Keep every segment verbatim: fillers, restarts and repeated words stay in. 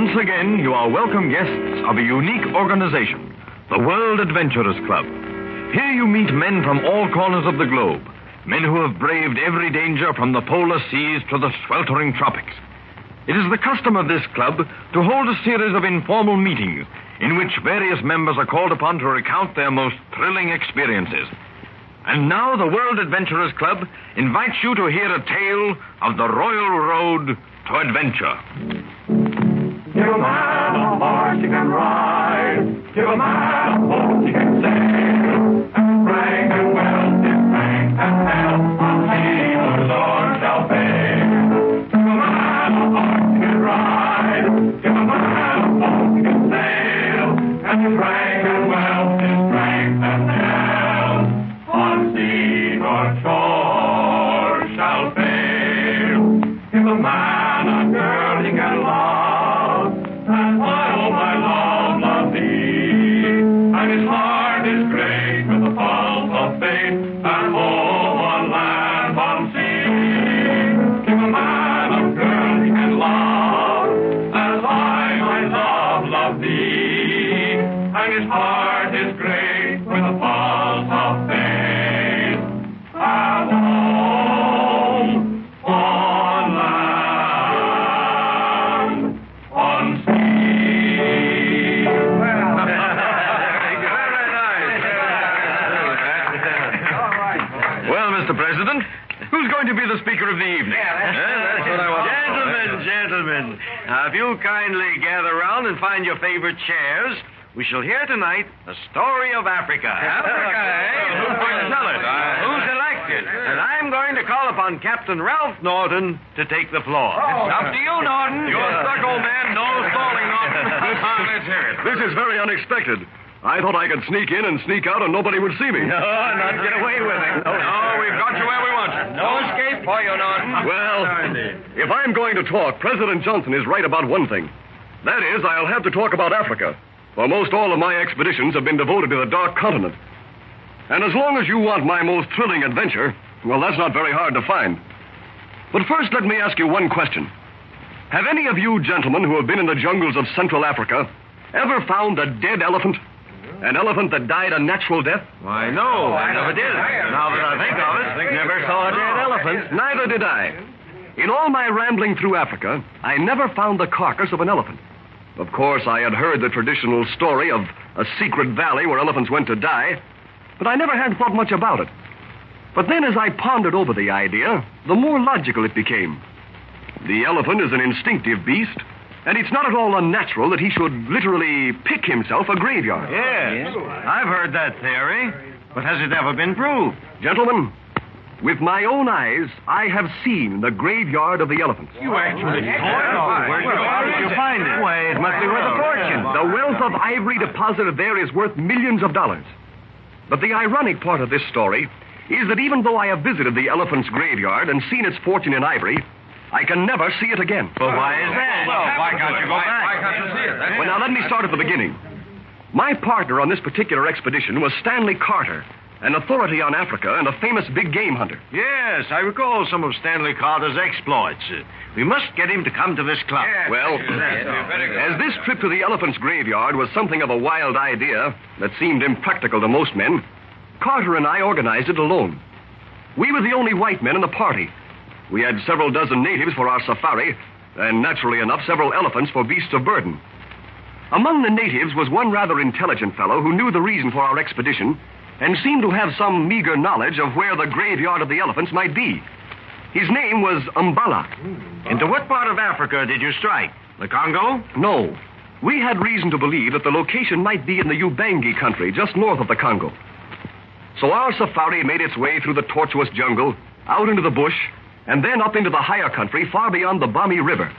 Once again, you are welcome guests of a unique organization, the World Adventurers Club. Here you meet men from all corners of the globe, men who have braved every danger from the polar seas to the sweltering tropics. It is the custom of this club to hold a series of informal meetings in which various members are called upon to recount their most thrilling experiences. And now the World Adventurers Club invites you to hear a tale of the Royal Road to Adventure. Give a man a horse he can ride. Give a man a boat he can sail. And strength and wealth, his strength and health, on sea the Lord shall pay. Give a man a horse he can ride. Give a man a boat he can sail. And strength and wealth, his strength and health, on sea nor shore shall fail. Give a man a girl he can love, and I, oh my love, love thee. And his heart is great with the pulse of faith, and home on land, on sea. Give a man a girl he can love, as I, my love, love thee. And his heart is great with the pulse of faith, and home on land, on sea. Well, Mister President, who's going to be the speaker of the evening? Yeah, that's what I want. Gentlemen, gentlemen, now, if you kindly gather round and find your favorite chairs, we shall hear tonight the story of Africa. Africa, eh? Who's going to tell it? Who's elected? And I'm going to call upon Captain Ralph Norton to take the floor. It's up to you, Norton. You're stuck, old man. No stalling, Norton. Come on, let's hear it. This is very unexpected. I thought I could sneak in and sneak out and nobody would see me. No, not get away with it. No, we've got you where we want you. No escape for you, Norton. Well, if I'm going to talk, President Johnson is right about one thing. That is, I'll have to talk about Africa. For most all of my expeditions have been devoted to the Dark Continent. And as long as you want my most thrilling adventure, well, that's not very hard to find. But first, let me ask you one question. Have any of you gentlemen who have been in the jungles of Central Africa ever found a dead elephant? An elephant that died a natural death? Why, no, I never did. Now that I think of it, never saw a dead elephant. Neither did I. In all my rambling through Africa, I never found the carcass of an elephant. Of course, I had heard the traditional story of a secret valley where elephants went to die, but I never had thought much about it. But then as I pondered over the idea, the more logical it became. The elephant is an instinctive beast, and it's not at all unnatural that he should literally pick himself a graveyard. Yes, I've heard that theory, but has it ever been proved? Gentlemen, with my own eyes, I have seen the graveyard of the elephants. You actually saw it? Where did you find it? Why, it must be worth a fortune. The wealth of ivory deposited there is worth millions of dollars. But the ironic part of this story is that even though I have visited the elephant's graveyard and seen its fortune in ivory, I can never see it again. Well, why is that? Well, why can't you go back? Why can't you see it? Well, now, let me start at the beginning. My partner on this particular expedition was Stanley Carter, an authority on Africa and a famous big game hunter. Yes, I recall some of Stanley Carter's exploits. Uh, we must get him to come to this club. Well, as this trip to the elephant's graveyard was something of a wild idea that seemed impractical to most men, Carter and I organized it alone. We were the only white men in the party. We had several dozen natives for our safari, and naturally enough, several elephants for beasts of burden. Among the natives was one rather intelligent fellow who knew the reason for our expedition and seemed to have some meager knowledge of where the graveyard of the elephants might be. His name was Umbala. Into what part of Africa did you strike? The Congo? No. We had reason to believe that the location might be in the Ubangi country, just north of the Congo. So our safari made its way through the tortuous jungle, out into the bush, and then up into the higher country far beyond the Bami River.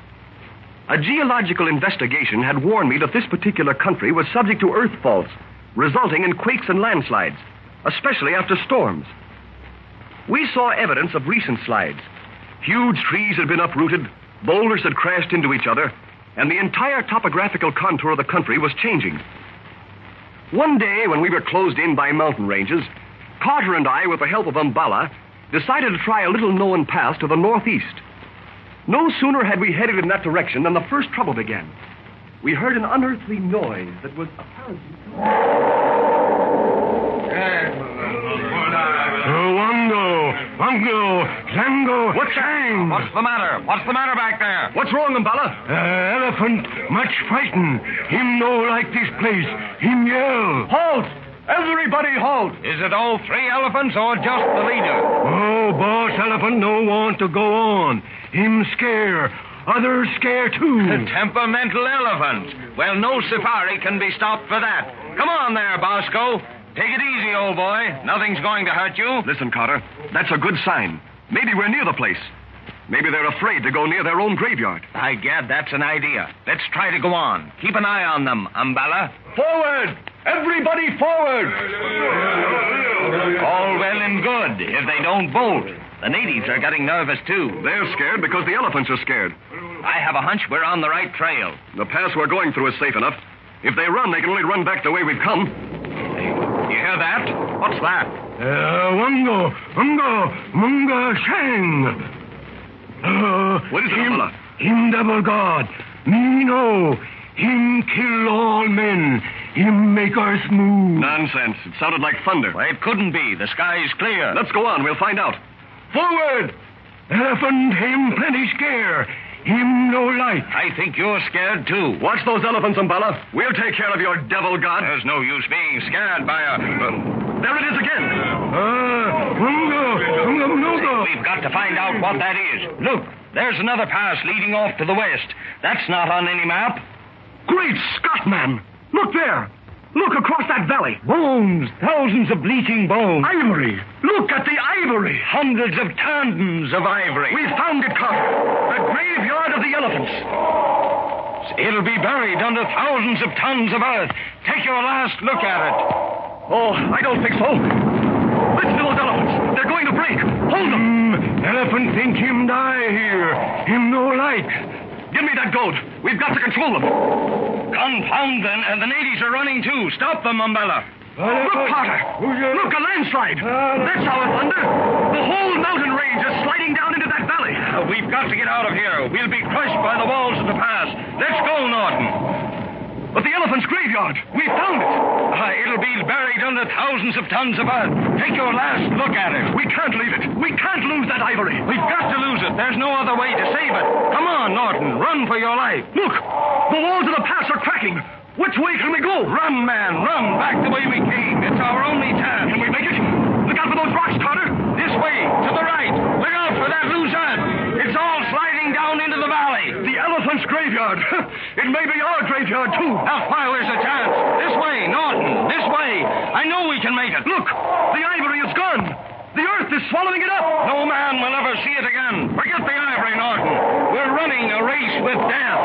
A geological investigation had warned me that this particular country was subject to earth faults, resulting in quakes and landslides, especially after storms. We saw evidence of recent slides. Huge trees had been uprooted, boulders had crashed into each other, and the entire topographical contour of the country was changing. One day, when we were closed in by mountain ranges, Carter and I, with the help of Umbala, decided to try a little-known pass to the northeast. No sooner had we headed in that direction than the first trouble began. We heard an unearthly noise that was apparently... Wango, Wango, Zango, What's Chang. What's the matter? What's the matter back there? What's wrong, Umbala? Uh, elephant, much frightened. Him no like this place. Him yell. Halt! Everybody halt! Is it all three elephants or just the leader? Oh, boss elephant no want to go on. Him scare. Others scare too. A temperamental elephant. Well, no safari can be stopped for that. Come on there, Bosco. Take it easy, old boy. Nothing's going to hurt you. Listen, Carter. That's a good sign. Maybe we're near the place. Maybe they're afraid to go near their own graveyard. By gad, that's an idea. Let's try to go on. Keep an eye on them, Umbala. Forward! Everybody forward! All well and good if they don't bolt. The natives are getting nervous, too. They're scared because the elephants are scared. I have a hunch we're on the right trail. The pass we're going through is safe enough. If they run, they can only run back the way we've come. You hear that? What's that? Uh, Wango, Wango, Munga Shang. Uh, What is it, him, Umbala? him double god. Me know. Him kill all men. Him make earth move. Nonsense. It sounded like thunder. Well, it couldn't be. The sky's clear. Let's go on. We'll find out. Forward! Elephant him plenty scare. Him no light. I think you're scared, too. Watch those elephants, Umbala. We'll take care of your devil god. There's no use being scared by a... There it is again. Ah, Mungo, Mungo, Mungo. We've got to find out what that is. Look, there's another pass leading off to the west. That's not on any map. Great Scott, man! Look there! Look across that valley! Bones, thousands of bleaching bones. Ivory! Look at the ivory! Hundreds of tons of ivory. We found it, Carter! The graveyard of the elephants! It'll be buried under thousands of tons of earth. Take your last look at it. Oh, I don't think so. Listen to those elephants! They're going to break! Hold them! Mm, elephant think him die here. Him no like. Give me that goat! We've got to control them! Confound them, and the natives are running too. Stop them, Umbala. Look, Carter! Look, a landslide! That's our thunder! The whole mountain range is sliding down into that valley! Uh, we've got to get out of here. We'll be crushed by the walls of the pass. Let's go, Norton. But the elephant's graveyard! We found it! Uh, it'll be buried under thousands of tons of earth. Take your last look at it. We can't leave it! We can't lose that ivory! We've got to lose it. There's no other way to save it. Come on, Norton. Run for your life. Look! The walls of the pass are cracking! Which way can we go? Run, man. Run back the way we came. It's our only chance. Can we make it? Look out for those rocks, Carter! This way, to the right. Look out for that loose earth. It's all sliding down into the valley. The elephant's graveyard! It may be our graveyard, too! Now, while there's a chance. This way, Norton. This way. I know we can make it. Look! The ivory is gone! The earth is swallowing it up! No man will ever see it again. Forget the ivory, Norton. We're running a race with death.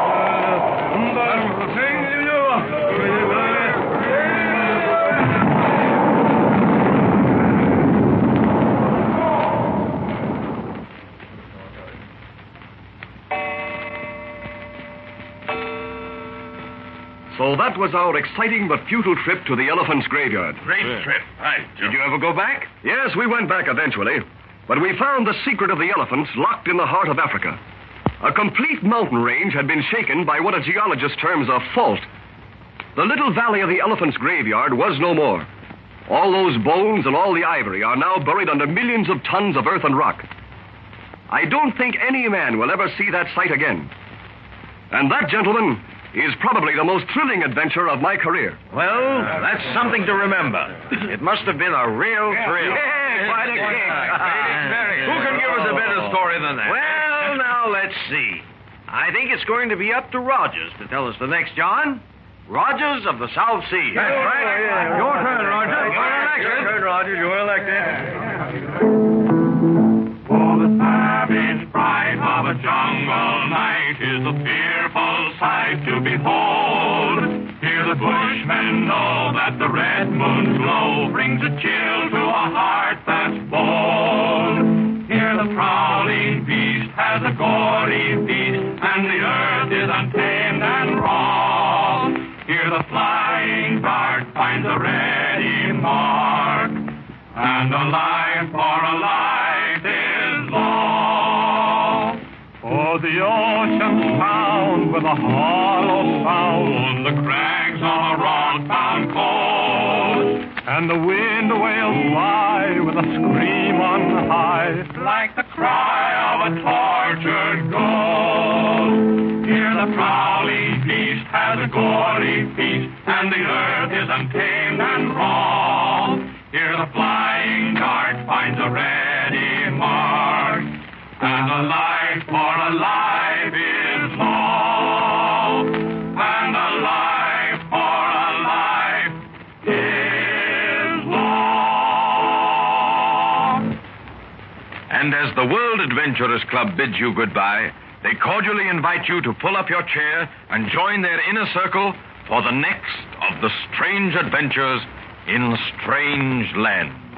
So that was our exciting but futile trip to the elephant's graveyard. Great trip. Right. Did you ever go back? Yes, we went back eventually, but we found the secret of the elephants locked in the heart of Africa. A complete mountain range had been shaken by what a geologist terms a fault. The little valley of the elephant's graveyard was no more. All those bones and all the ivory are now buried under millions of tons of earth and rock. I don't think any man will ever see that sight again. And that, gentlemen, is probably the most thrilling adventure of my career. Well, that's something to remember. It must have been a real thrill. Yeah, quite a kick. Who can give us a better story than that? Well, now, let's see. I think it's going to be up to Rogers to tell us the next, John. Rogers of the South Sea. That's right. Your turn, Rogers. You're elected. Your turn, Rogers. You're elected. For the savage pride of a jungle night is a fearful sight to behold. Here the bushmen know that the red moon's glow brings a chill to a heart that's bold. Here the prowling beast has a gory feast, and the earth is untamed and raw. Here the flying dart finds a ready mark, and a life for a life is law. For the ocean sound with a hollow sound. The crags on a rock-bound coast. And the wind wails by with a scream on high, like the cry of a tortured ghost. Here the prowling beast has a gory feast, and the earth is untamed and raw. Here the flying dart finds a ready mark, and a life for a life is law. And a life for a life is law. And as the World Adventurers Club bids you goodbye, they cordially invite you to pull up your chair and join their inner circle for the next of the strange adventures in Strange Land.